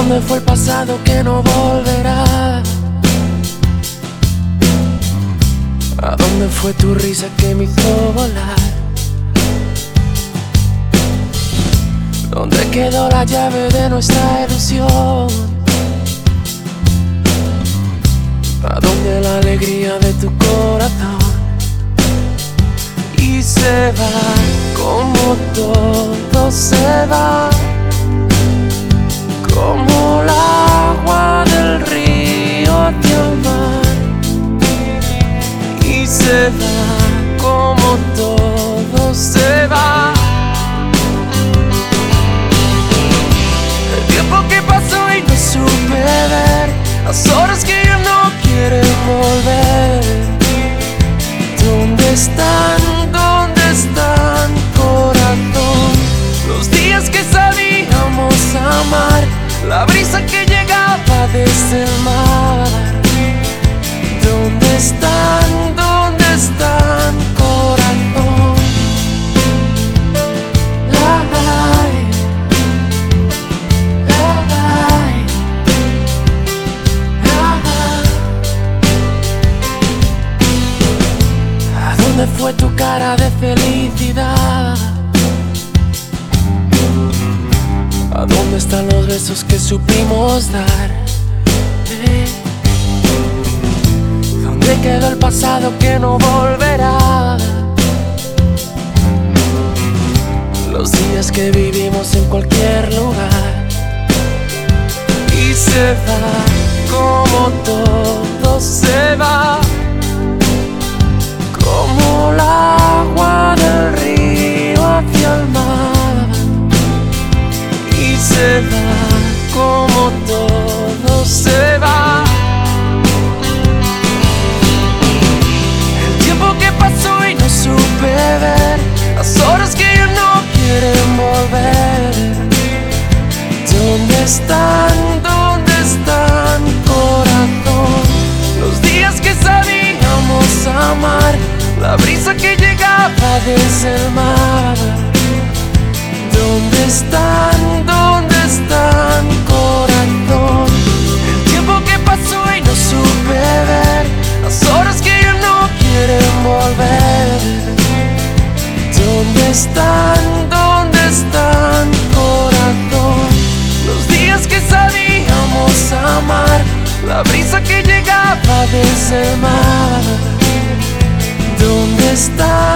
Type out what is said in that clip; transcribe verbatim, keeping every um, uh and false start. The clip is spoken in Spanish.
dónde fue el pasado que no volverá? ¿A dónde fue tu risa que me hizo volar? ¿Dónde quedó la llave de nuestra ilusión? ¿A dónde la alegría de tu corazón? Y se va como todo se va, como el agua del río hacia el mar. Y se va como todo se va. El tiempo que pasó y no supe ver, las horas que ya no quieren volver. ¿Dónde están? ¿Dónde están, corazón? Los días que sabíamos amar, la brisa que llegaba desde el mar. ¿Dónde están? ¿Dónde están, corazón? La, la, la, ¿a dónde fue tu cara de felicidad? ¿A dónde están los besos que supimos dar? ¿Eh? ¿Dónde quedó el pasado que no volverá? Los días que vivimos en cualquier lugar. Y se va como todo se va, como el agua del río hacia el mar. Y se va como todo se va. El tiempo que pasó y no supe ver, las horas que ya no quieren volver. ¿Dónde están? ¿Dónde están, corazón? Los días que sabíamos amar, la brisa que llegaba desde el mar. ¿Dónde están? ¿Dónde están, corazón? El tiempo que pasó y no supe ver, las horas que ya no quieren volver. ¿Dónde están? ¿Dónde están, corazón? Los días que sabíamos amar, la brisa que llegaba desde el mar. ¿Dónde están?